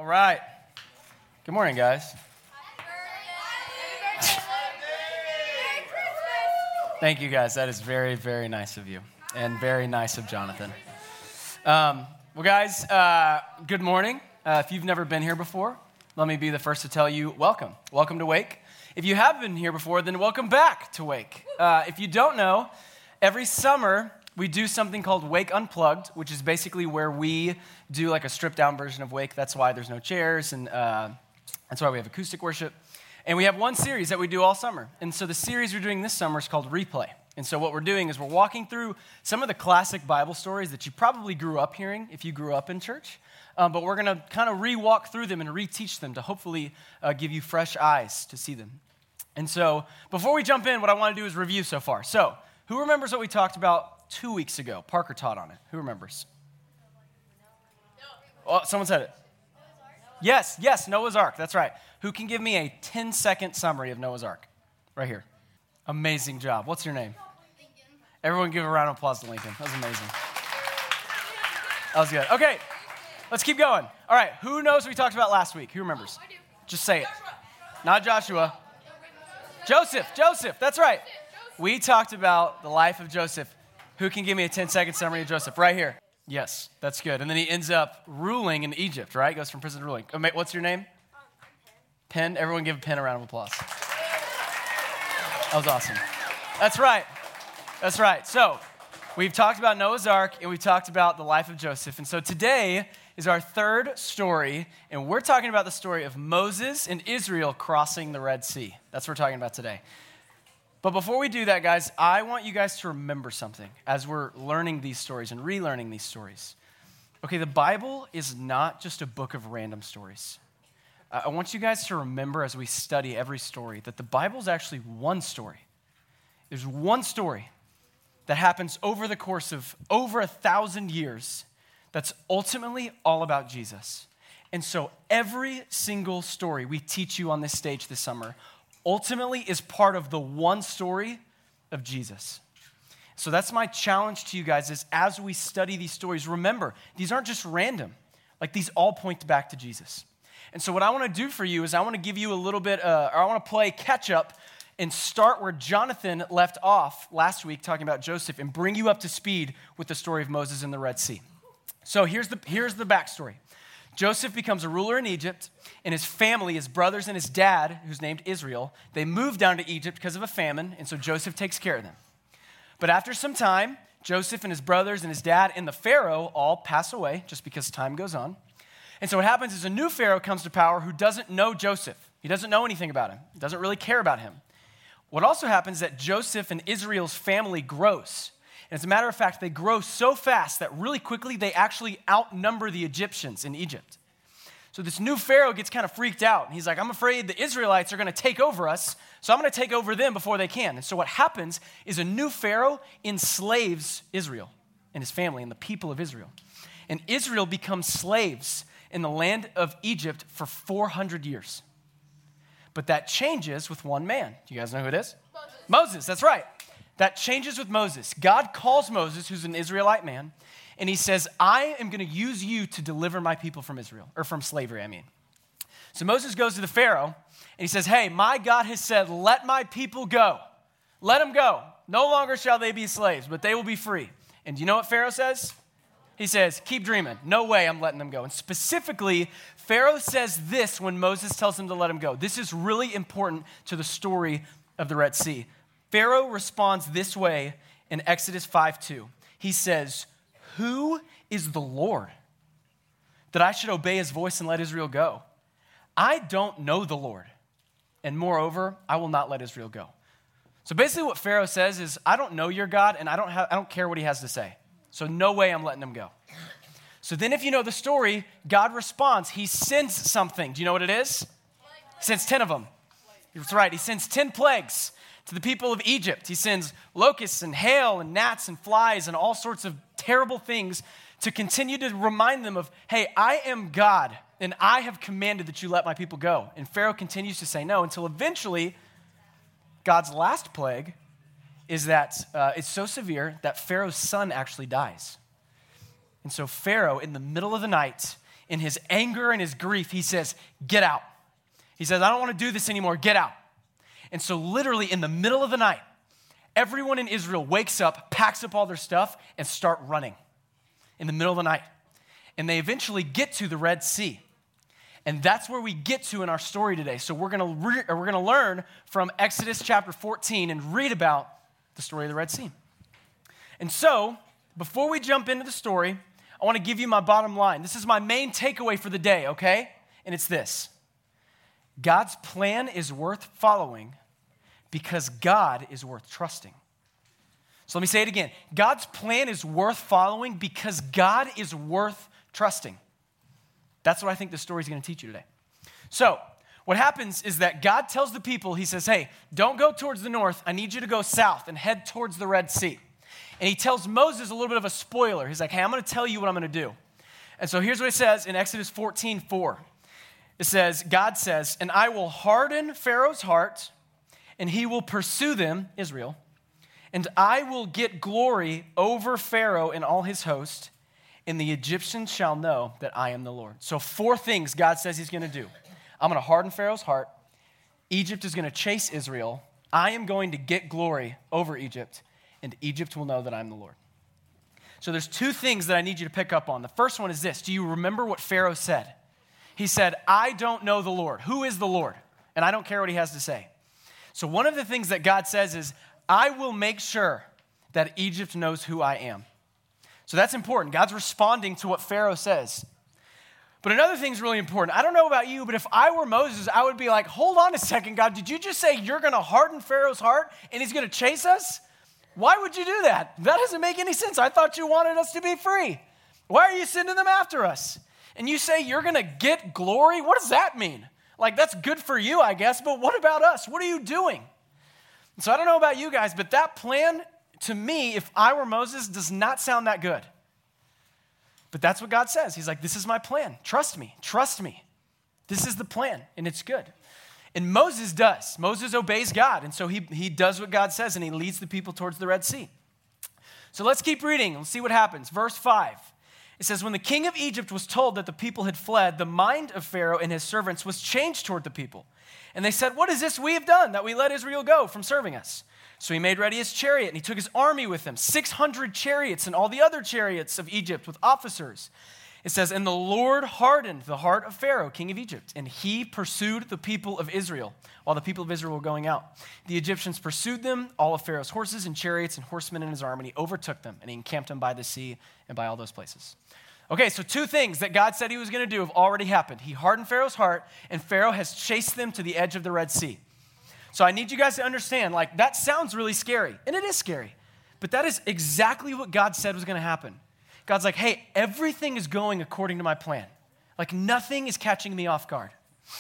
All right. Good morning, guys. Thank you, guys. That is very, very nice of you, and very nice of Jonathan. Well, guys, good morning. If you've never been here before, let me be the first to tell you, welcome. Welcome to Wake. If you have been here before, then welcome back to Wake. If you don't know, every summer we do something called Wake Unplugged, which is basically where we do like a stripped-down version of Wake. That's why there's no chairs, and that's why we have acoustic worship. And we have one series that we do all summer. And so the series we're doing this summer is called Replay. And so what we're doing is we're walking through some of the classic Bible stories that you probably grew up hearing if you grew up in church. But we're going to kind of re-walk through them and reteach them to hopefully give you fresh eyes to see them. And so before we jump in, what I want to do is review so far. So who remembers what we talked about 2 weeks ago? Parker taught on it. Who remembers? Oh, someone said it. Yes, Noah's Ark. That's right. Who can give me a 10-second summary of Noah's Ark? Right here. Amazing job. What's your name? Lincoln. Everyone give a round of applause to Lincoln. That was amazing. That was good. Okay, let's keep going. All right, who knows what we talked about last week? Who remembers? I do. Just say it. Not Joshua. Joseph. That's right. We talked about the life of Joseph. Who can give me a 10-second summary of Joseph? Right here. Yes, that's good. And then he ends up ruling in Egypt, right? Goes from prison to ruling. What's your name? Penn. Everyone give Penn a round of applause. That was awesome. That's right. So we've talked about Noah's Ark, and we've talked about the life of Joseph. And so today is our third story, and we're talking about the story of Moses and Israel crossing the Red Sea. That's what we're talking about today. But before we do that, guys, I want you guys to remember something as we're learning these stories and relearning these stories. Okay, the Bible is not just a book of random stories. I want you guys to remember as we study every story that the Bible is actually one story. There's one story that happens over the course of over 1,000 years that's ultimately all about Jesus. And so every single story we teach you on this stage this summer ultimately is part of the one story of Jesus. So that's my challenge to you guys is as we study these stories, remember, these aren't just random. Like these all point back to Jesus. And so what I want to do for you is I want to give you a little bit, or I want to play catch up and start where Jonathan left off last week talking about Joseph and bring you up to speed with the story of Moses and the Red Sea. So here's the backstory. Joseph becomes a ruler in Egypt, and his family, his brothers and his dad, who's named Israel, they move down to Egypt because of a famine, and so Joseph takes care of them. But after some time, Joseph and his brothers and his dad and the Pharaoh all pass away just because time goes on. And so what happens is a new Pharaoh comes to power who doesn't know Joseph. He doesn't know anything about him. He doesn't really care about him. What also happens is that Joseph and Israel's family grows. And as a matter of fact, they grow so fast that really quickly they actually outnumber the Egyptians in Egypt. So this new Pharaoh gets kind of freaked out. He's like, I'm afraid the Israelites are going to take over us, so I'm going to take over them before they can. And so what happens is a new Pharaoh enslaves Israel and his family and the people of Israel. And Israel becomes slaves in the land of Egypt for 400 years. But that changes with one man. Do you guys know who it is? Moses, that's right. That changes with Moses. God calls Moses, who's an Israelite man, and he says, I am going to use you to deliver my people from Israel, or from slavery, I mean. So Moses goes to the Pharaoh, and he says, hey, my God has said, let my people go. Let them go. No longer shall they be slaves, but they will be free. And do you know what Pharaoh says? He says, keep dreaming. No way I'm letting them go. And specifically, Pharaoh says this when Moses tells him to let him go. This is really important to the story of the Red Sea. Pharaoh responds this way in Exodus 5:2. He says, who is the Lord that I should obey his voice and let Israel go? I don't know the Lord, and moreover, I will not let Israel go. So basically what Pharaoh says is, I don't know your God, and I don't care what he has to say. So no way I'm letting him go. So then if you know the story, God responds. He sends something. Do you know what it is? He sends 10 of them. That's right. He sends 10 plagues to the people of Egypt. He sends locusts and hail and gnats and flies and all sorts of terrible things to continue to remind them of, hey, I am God, and I have commanded that you let my people go. And Pharaoh continues to say no until eventually God's last plague is that it's so severe that Pharaoh's son actually dies. And so Pharaoh, in the middle of the night, in his anger and his grief, he says, get out. He says, I don't want to do this anymore, get out. And so literally in the middle of the night, everyone in Israel wakes up, packs up all their stuff, and start running in the middle of the night. And they eventually get to the Red Sea. And that's where we get to in our story today. So we're gonna learn from Exodus chapter 14 and read about the story of the Red Sea. And so, before we jump into the story, I want to give you my bottom line. This is my main takeaway for the day, okay? And it's this. God's plan is worth following because God is worth trusting. So let me say it again. God's plan is worth following because God is worth trusting. That's what I think this story is going to teach you today. So what happens is that God tells the people, he says, hey, don't go towards the north. I need you to go south and head towards the Red Sea. And he tells Moses a little bit of a spoiler. He's like, hey, I'm going to tell you what I'm going to do. And so here's what it says in Exodus 14:4. It says, God says, and I will harden Pharaoh's heart, and he will pursue them, Israel, and I will get glory over Pharaoh and all his host, and the Egyptians shall know that I am the Lord. So 4 things God says he's going to do. I'm going to harden Pharaoh's heart. Egypt is going to chase Israel. I am going to get glory over Egypt, and Egypt will know that I'm the Lord. So there's 2 things that I need you to pick up on. The first one is this. Do you remember what Pharaoh said? He said, I don't know the Lord. Who is the Lord? And I don't care what he has to say. So one of the things that God says is, I will make sure that Egypt knows who I am. So that's important. God's responding to what Pharaoh says. But another thing's really important. I don't know about you, but if I were Moses, I would be like, hold on a second, God. Did you just say you're going to harden Pharaoh's heart and he's going to chase us? Why would you do that? That doesn't make any sense. I thought you wanted us to be free. Why are you sending them after us? And you say you're going to get glory? What does that mean? Like, that's good for you, I guess, but what about us? What are you doing? So I don't know about you guys, but that plan, to me, if I were Moses, does not sound that good. But that's what God says. He's like, this is my plan. Trust me. Trust me. This is the plan, and it's good. And Moses does. Moses obeys God, and so he does what God says, and he leads the people towards the Red Sea. So let's keep reading. Let's see what happens. Verse 5. It says, when the king of Egypt was told that the people had fled, the mind of Pharaoh and his servants was changed toward the people. And they said, what is this we have done that we let Israel go from serving us? So he made ready his chariot, and he took his army with him, 600 chariots and all the other chariots of Egypt with officers. It says, and the Lord hardened the heart of Pharaoh, king of Egypt, and he pursued the people of Israel while the people of Israel were going out. The Egyptians pursued them, all of Pharaoh's horses and chariots and horsemen in his army, and he overtook them, and he encamped them by the sea and by all those places. Okay, so 2 things that God said he was going to do have already happened. He hardened Pharaoh's heart, and Pharaoh has chased them to the edge of the Red Sea. So I need you guys to understand, like, that sounds really scary, and it is scary, but that is exactly what God said was going to happen. God's like, hey, everything is going according to my plan. Like, nothing is catching me off guard.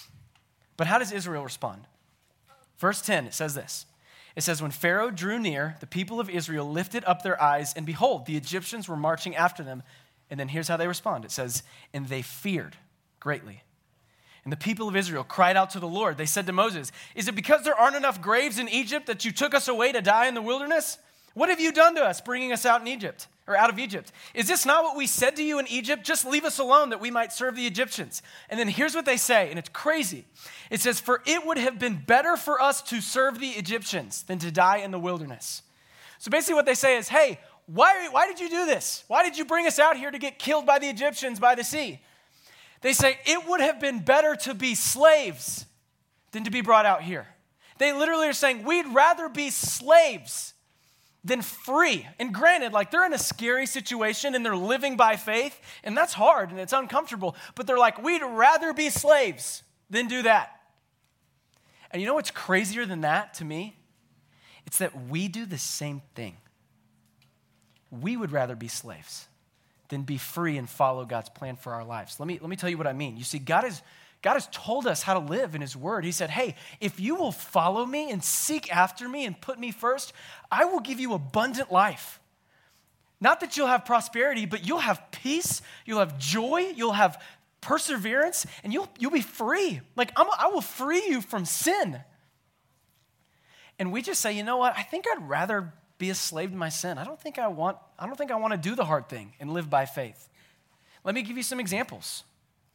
But how does Israel respond? Verse 10, it says this. It says, when Pharaoh drew near, the people of Israel lifted up their eyes, and behold, the Egyptians were marching after them. And then here's how they respond. It says, and they feared greatly. And the people of Israel cried out to the Lord. They said to Moses, is it because there aren't enough graves in Egypt that you took us away to die in the wilderness? What have you done to us, bringing us out of Egypt? Is this not what we said to you in Egypt? Just leave us alone that we might serve the Egyptians. And then here's what they say, and it's crazy. It says, for it would have been better for us to serve the Egyptians than to die in the wilderness. So basically what they say is, hey, why did you do this? Why did you bring us out here to get killed by the Egyptians by the sea? They say, it would have been better to be slaves than to be brought out here. They literally are saying, we'd rather be slaves than free. And granted, like, they're in a scary situation and they're living by faith, and that's hard and it's uncomfortable, but they're like, we'd rather be slaves than do that. And you know what's crazier than that to me? It's that we do the same thing. We would rather be slaves than be free and follow God's plan for our lives. Let me tell you what I mean. You see, God has told us how to live in his word. He said, hey, if you will follow me and seek after me and put me first, I will give you abundant life. Not that you'll have prosperity, but you'll have peace, you'll have joy, you'll have perseverance, and you'll be free. Like, I will free you from sin. And we just say, you know what? I think I'd rather be a slave to my sin. I don't think I want to do the hard thing and live by faith. Let me give you some examples.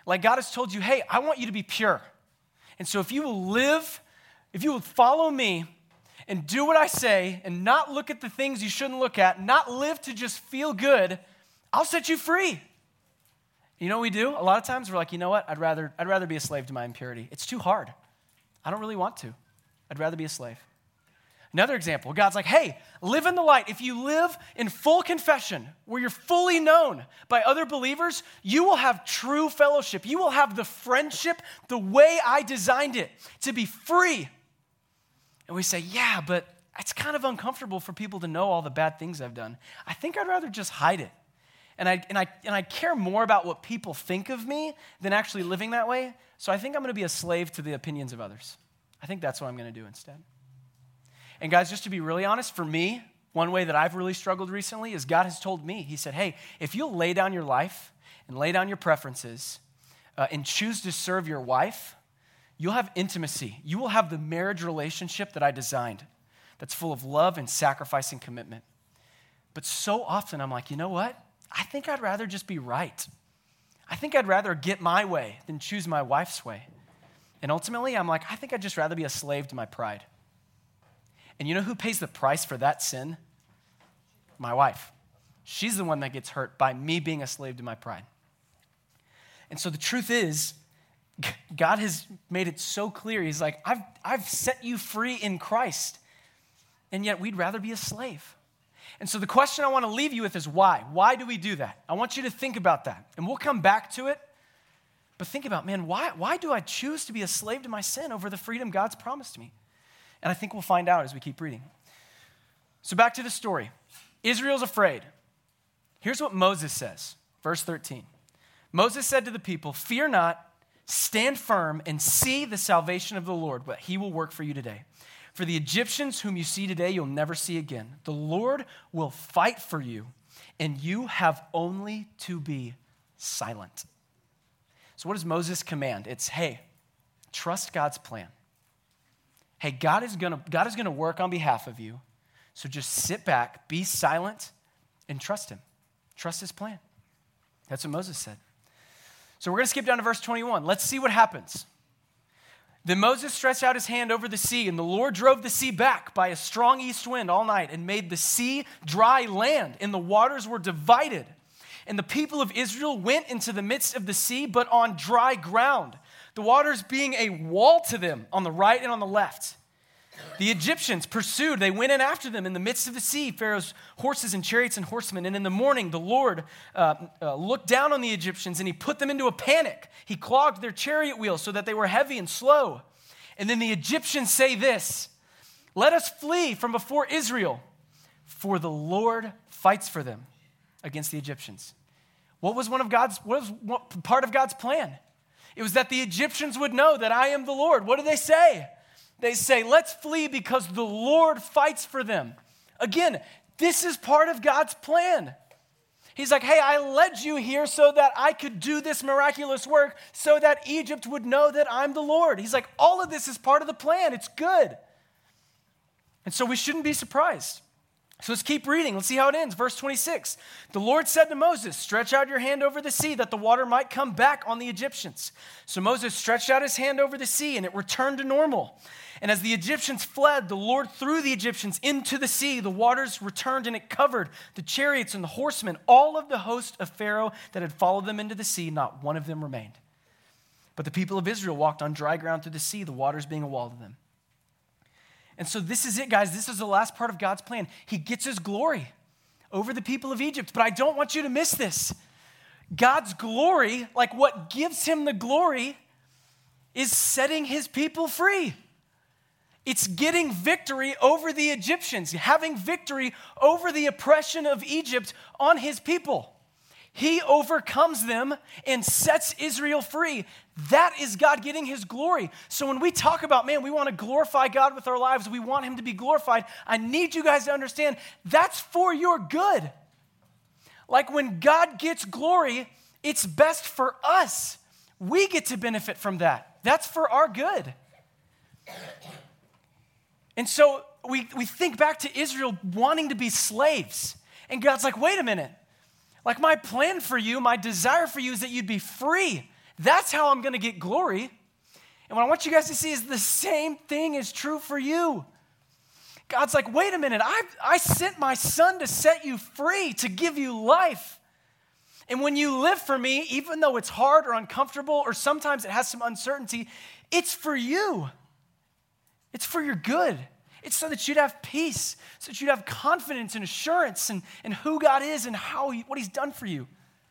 Like God has told you, hey, I want you to be pure. And so if you will follow me and do what I say and not look at the things you shouldn't look at, not live to just feel good, I'll set you free. You know what we do? A lot of times we're like, you know what? I'd rather be a slave to my impurity. It's too hard. I don't really want to. I'd rather be a slave. Another example, God's like, hey, live in the light. If you live in full confession, where you're fully known by other believers, you will have true fellowship. You will have the friendship the way I designed it, to be free. And we say, yeah, but it's kind of uncomfortable for people to know all the bad things I've done. I think I'd rather just hide it. And I care more about what people think of me than actually living that way. So I think I'm going to be a slave to the opinions of others. I think that's what I'm going to do instead. And guys, just to be really honest, for me, one way that I've really struggled recently is God has told me, he said, hey, if you'll lay down your life and lay down your preferences and choose to serve your wife, you'll have intimacy. You will have the marriage relationship that I designed that's full of love and sacrifice and commitment. But so often I'm like, you know what? I think I'd rather just be right. I think I'd rather get my way than choose my wife's way. And ultimately, I'm like, I think I'd just rather be a slave to my pride. And you know who pays the price for that sin? My wife. She's the one that gets hurt by me being a slave to my pride. And so the truth is, God has made it so clear. He's like, I've set you free in Christ. And yet we'd rather be a slave. And so the question I want to leave you with is why? Why do we do that? I want you to think about that. And we'll come back to it. But think about, man, why do I choose to be a slave to my sin over the freedom God's promised me? And I think we'll find out as we keep reading. So back to the story. Israel's afraid. Here's what Moses says, verse 13. Moses said to the people, fear not, stand firm, and see the salvation of the Lord, what he will work for you today. For the Egyptians whom you see today, you'll never see again. The Lord will fight for you, and you have only to be silent. So what does Moses command? It's, hey, trust God's plan. Hey, God is gonna work on behalf of you. So just sit back, be silent, and trust him. Trust his plan. That's what Moses said. So we're gonna skip down to verse 21. Let's see what happens. Then Moses stretched out his hand over the sea, and the Lord drove the sea back by a strong east wind all night and made the sea dry land, and the waters were divided. And the people of Israel went into the midst of the sea, but on dry ground, the waters being a wall to them on the right and on the left. The Egyptians pursued. They went in after them in the midst of the sea, Pharaoh's horses and chariots and horsemen. And in the morning, the Lord looked down on the Egyptians and he put them into a panic. He clogged their chariot wheels so that they were heavy and slow. And then the Egyptians say this, let us flee from before Israel, for the Lord fights for them against the Egyptians. What was part of God's plan? It was that the Egyptians would know that I am the Lord. What do they say? They say, let's flee because the Lord fights for them. Again, this is part of God's plan. He's like, hey, I led you here so that I could do this miraculous work so that Egypt would know that I'm the Lord. He's like, all of this is part of the plan. It's good. And so we shouldn't be surprised. So let's keep reading. Let's see how it ends. Verse 26. The Lord said to Moses, stretch out your hand over the sea that the water might come back on the Egyptians. So Moses stretched out his hand over the sea and it returned to normal. And as the Egyptians fled, the Lord threw the Egyptians into the sea. The waters returned and it covered the chariots and the horsemen, all of the host of Pharaoh that had followed them into the sea. Not one of them remained. But the people of Israel walked on dry ground through the sea, the waters being a wall to them. And so this is it, guys. This is the last part of God's plan. He gets his glory over the people of Egypt. But I don't want you to miss this. God's glory, like what gives him the glory, is setting his people free. It's getting victory over the Egyptians, having victory over the oppression of Egypt on his people. He overcomes them and sets Israel free. That is God getting his glory. So when we talk about, man, we want to glorify God with our lives, we want him to be glorified, I need you guys to understand that's for your good. Like when God gets glory, it's best for us. We get to benefit from that. That's for our good. And so we think back to Israel wanting to be slaves. And God's like, wait a minute. Like my plan for you, my desire for you is that you'd be free. That's how I'm going to get glory. And what I want you guys to see is the same thing is true for you. God's like, wait a minute, I sent my son to set you free, to give you life. And when you live for me, even though it's hard or uncomfortable or sometimes it has some uncertainty, it's for you. It's for your good. It's so that you'd have peace, so that you'd have confidence and assurance in who God is and what he's done for you.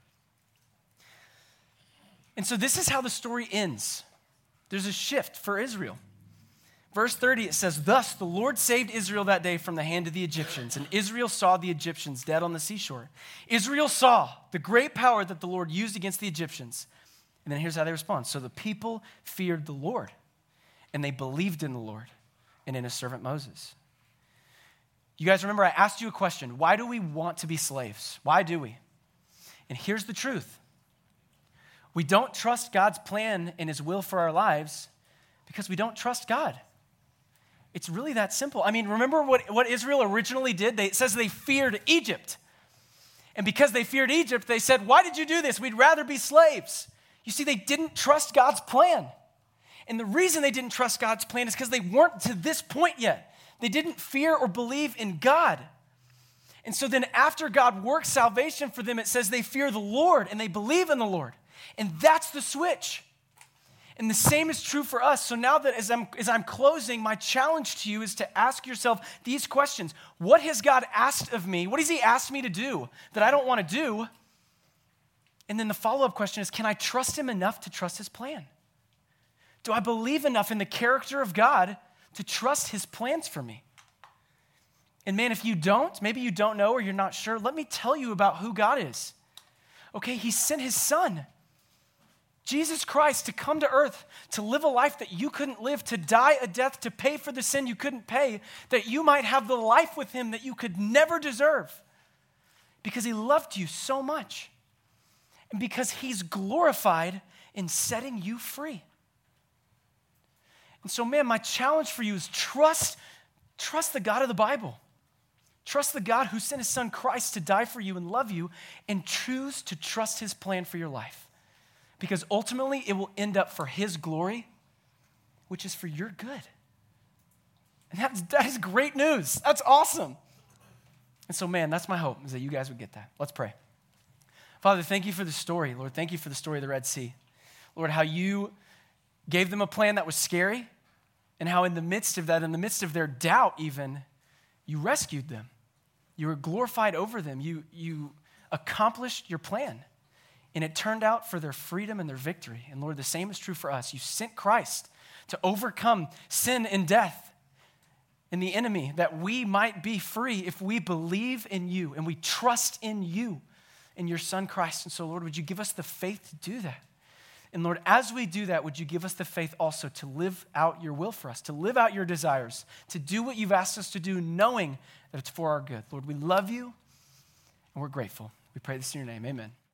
And so this is how the story ends. There's a shift for Israel. Verse 30, it says, thus the Lord saved Israel that day from the hand of the Egyptians, and Israel saw the Egyptians dead on the seashore. Israel saw the great power that the Lord used against the Egyptians. And then here's how they respond. So the people feared the Lord, and they believed in the Lord and in his servant Moses. You guys remember I asked you a question. Why do we want to be slaves? Why do we? And here's the truth. We don't trust God's plan and his will for our lives because we don't trust God. It's really that simple. I mean, remember what Israel originally did? It says they feared Egypt. And because they feared Egypt, they said, why did you do this? We'd rather be slaves. You see, they didn't trust God's plan. And the reason they didn't trust God's plan is because they weren't to this point yet. They didn't fear or believe in God. And so then after God works salvation for them, it says they fear the Lord and they believe in the Lord. And that's the switch. And the same is true for us. So now that as I'm closing, my challenge to you is to ask yourself these questions. What has God asked of me? What has he asked me to do that I don't want to do? And then the follow-up question is, can I trust him enough to trust his plan? Do I believe enough in the character of God to trust his plans for me? And man, if you don't, maybe you don't know or you're not sure, let me tell you about who God is. Okay, he sent his son, Jesus Christ, to come to earth, to live a life that you couldn't live, to die a death, to pay for the sin you couldn't pay, that you might have the life with him that you could never deserve. Because he loved you so much. And because he's glorified in setting you free. And so, man, my challenge for you is trust the God of the Bible. Trust the God who sent his son Christ to die for you and love you, and choose to trust his plan for your life. Because ultimately, it will end up for his glory, which is for your good. And that is great news. That's awesome. And so, man, that's my hope, is that you guys would get that. Let's pray. Father, thank you for the story. Lord, thank you for the story of the Red Sea. Lord, how you gave them a plan that was scary, and how in the midst of that, in the midst of their doubt even, you rescued them. You were glorified over them. You accomplished your plan. And it turned out for their freedom and their victory. And Lord, the same is true for us. You sent Christ to overcome sin and death and the enemy, that we might be free if we believe in you and we trust in you, in your son Christ. And so, Lord, would you give us the faith to do that? And Lord, as we do that, would you give us the faith also to live out your will for us, to live out your desires, to do what you've asked us to do, knowing that it's for our good. Lord, we love you and we're grateful. We pray this in your name. Amen.